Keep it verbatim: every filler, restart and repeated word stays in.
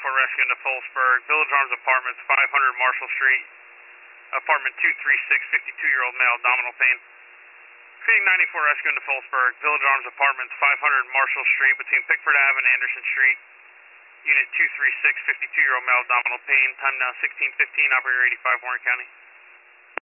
ninety-four rescue into Phillipsburg, Village Arms Apartments, five hundred Marshall Street, apartment two three six, fifty-two-year-old male, abdominal pain. Phoenix ninety-four rescue into Phillipsburg, Village Arms Apartments, five hundred Marshall Street, between Pickford Avenue and Anderson Street. Unit two three six, fifty-two-year-old male, abdominal pain. Time now sixteen fifteen, operator eighty-five, Warren County.